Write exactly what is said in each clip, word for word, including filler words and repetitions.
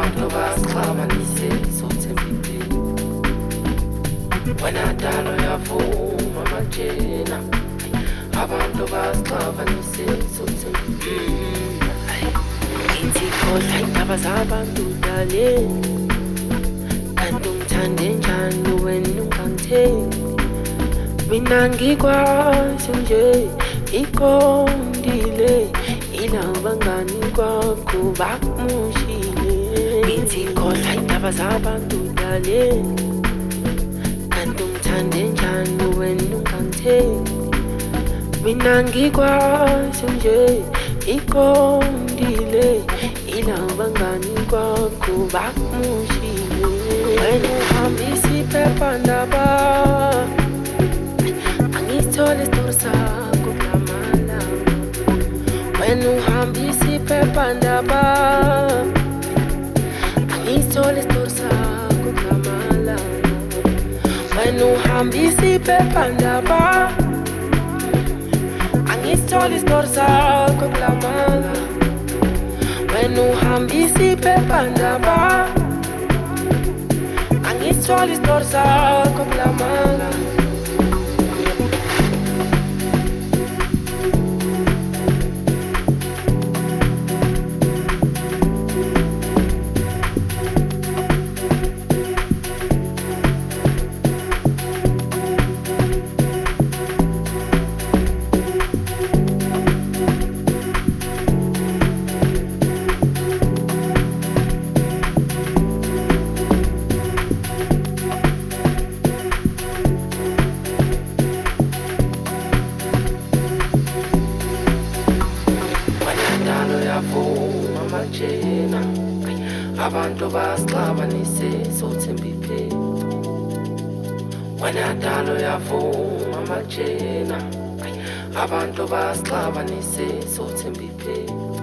abantu basixabanise sothembile wena dalo yavuma majena abantu basixabanise sothembile ithi khohlwa indaba zabantu dale kanti ungithande njani wena ungangithembi mina ngikwazi nje iqondile ilaba ngani kwakho bakumushile ngithi khohlwa indaba zabantu dale kanti ungithande njani wena ungangithembi mina ngikwazi nje iqondile ilaba ngani kwakho bakumushile wena uhambisa iphephandaba angithole isitori sakho kulamala wena uhambisa iphephandaba angithole isitori sakho kulamala wena uhambisa iphephandaba angithole isitori sakho kulamala wena uhambisa iphephandaba angithole isitori sakho kulamala abantu basixabanise sothembile wena dalo yavuma majena abantu basixabanise sothembile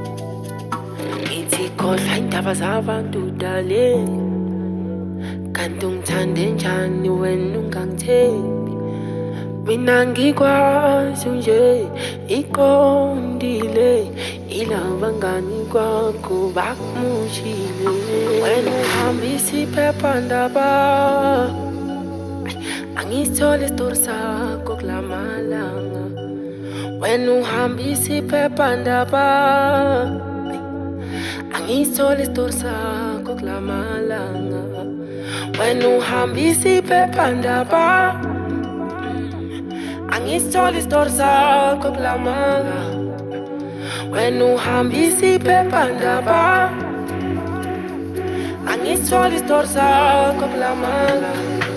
ithi khohlwa indaba zabantu dale kanti ungithande njani wena ungangithembi mina ngikwazi nje iqondile ilaba ngani kwakho bakumushile wena uhambisa iphephandaba angithole isitori sakho kulamalanga wena uhambisa iphephandaba angithole isitori sakho kulamalanga wena uhambisa iphephandaba angithole isitori sakho kulamala wena uhambisa iphephandaba angithole isitori sakho kulamala